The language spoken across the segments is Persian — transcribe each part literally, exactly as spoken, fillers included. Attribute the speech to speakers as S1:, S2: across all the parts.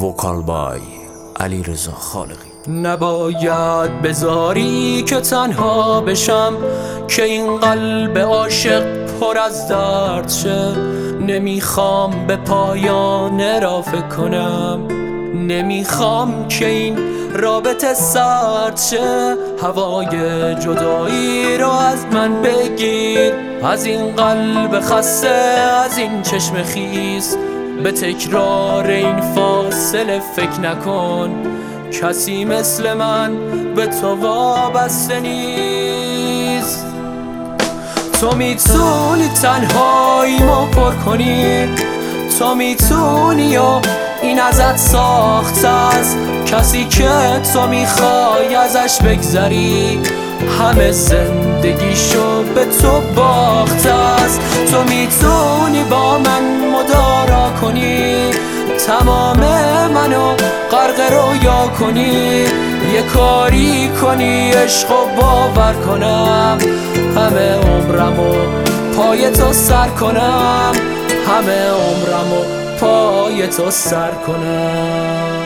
S1: وکال بای علیرضا خالقی.
S2: نباید بذاری که تنها بشم، که این قلب عاشق پر از درد شه. نمیخوام به پایان را فکر کنم، نمیخوام که این رابطه سرد شه. هوای جدایی رو از من بگیر، از این قلب خسته، از این چشم خیس. به تکرار این فاصله فکر نکن، کسی مثل من به تو وابسته نیست. تو میتونی تنهاییمو پر کنی، تو میتونی و این ازت ساخته است. کسی که تو میخوای ازش بگذری، همه زندگیشو به تو باخته است. تو میتونی با من مدارا کنی، تمام منو غرق رویا کنی. یه کاری کنی عشقو باور کنم، همه عمرمو پای تو سر کنم، همه عمرمو پای تو سر کنم.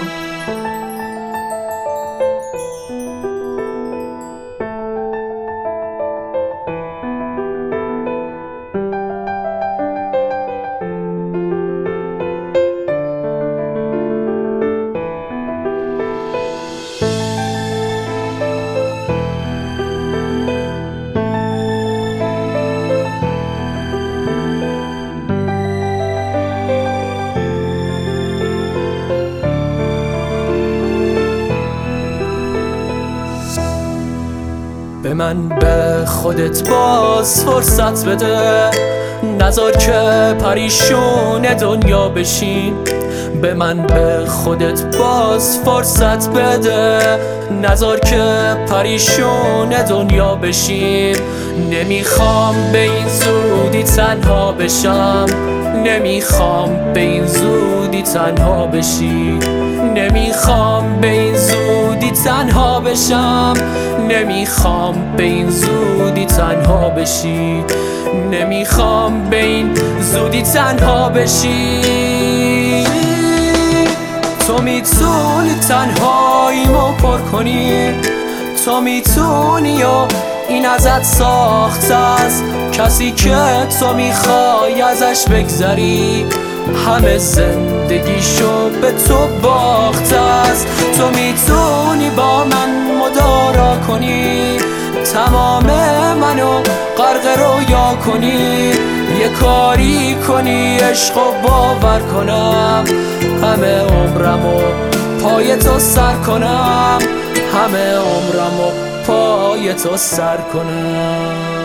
S2: به من به خودت باز فرصت بده، نذار که پریشون دنیا بشین. به من به خودت باز فرصت بده، نذار که پریشون دنیا بشین. نمیخوام به این زودی تنها بشم، نمیخوام به این زودی تنها بشی. نمیخوام به این زودی تنها بشم، نمیخوام به این زودی تنها بشی. نمیخوام به این زودی تنها بشی. تو میتونی تنهاییمو پر کنی، تو میتونی و این ازت ساخته است. کسی که تو میخوای ازش بگذری، همه زندگیشو به تو باخته است. تو میتونی با من مدارا کنی، تمام منو غرق رویا کنی. یه کاری کنی عشقو باور کنم، همه عمرمو پای تو سر کنم، همه عمرمو پای تو سر کنم.